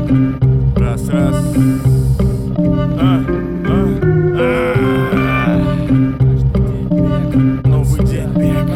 Раз, раз. Новый день, бег.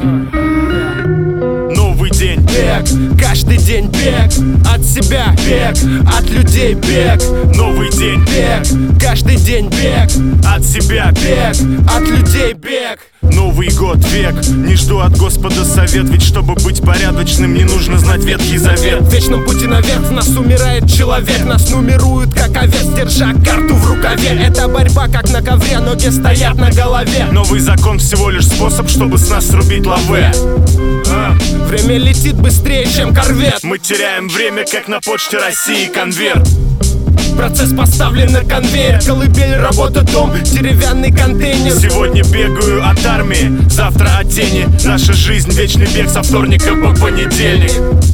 Новый день, бег. Каждый день бег. От себя бег. От людей бег. Новый день, бег. Каждый день бег. От себя бег. От людей бег. Новый год, век. Не жду от Господа совет, ведь чтобы быть порядочным, не нужно знать Ветхий Завет. В вечном пути наверх в нас умирает человек. Нас нумеруют как овец, держа карту в рукаве. Это борьба как на ковре, ноги стоят на голове. Новый закон всего лишь способ, чтобы с нас срубить лаве. Время летит быстрее, чем корвет. Мы теряем время, как на почте России конверт. Процесс поставлен на конвейер. Колыбель, работа, дом, деревянный контейнер. Сегодня бегаю от армии, завтра от тени. Наша жизнь вечный бег со вторника по понедельник.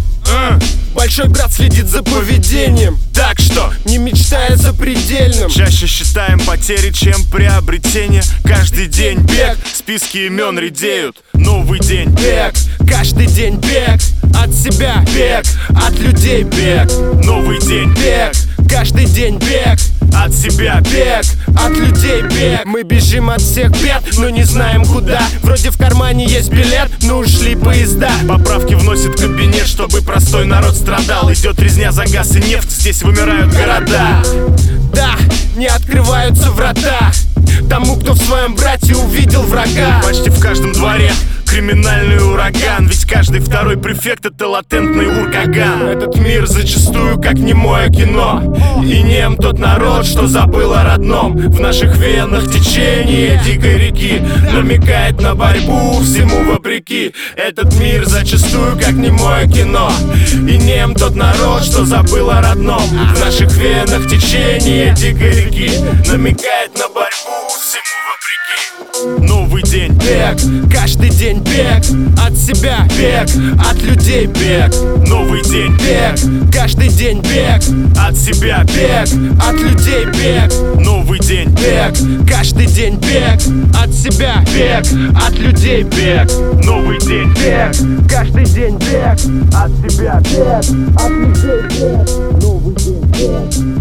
Большой брат следит за поведением, так что не мечтая за предельным. Чаще считаем потери, чем приобретение. Каждый день бег, списки имен редеют. Новый день, бег. Каждый день бег. От себя бег. От людей бег. Новый день, бег. Каждый день бег. От себя бег. От людей бег. Мы бежим от всех бед, но не знаем куда. Вроде в кармане есть билет, но ушли поезда. Поправки вносит кабинет, чтобы простой народ страдал. Идет резня за газ и нефть, здесь вымирают города. Да, не открываются врата тому, кто в своем брате увидел врага. Почти в каждом дворе криминальный ураган, ведь каждый второй префект — это латентный уркаган. Этот мир зачастую как немое кино, и нем тот народ, что забыл о родном. В наших венах течение дикой реки намекает на борьбу всему вопреки. Этот мир зачастую как немое кино, и нем тот народ, что забыл о родном. В наших венах течение дикой реки намекает на борьбу всему вопреки. Новый день, бег. Каждый день бег. От себя бег. От людей бег. Новый день, бег. Каждый день бег. От себя бег. От людей бег. Новый день, бег. Каждый день бег. От себя бег. От людей бег. Новый день, бег. Каждый день бег. От себя бег. От людей бег. Новый день, бег.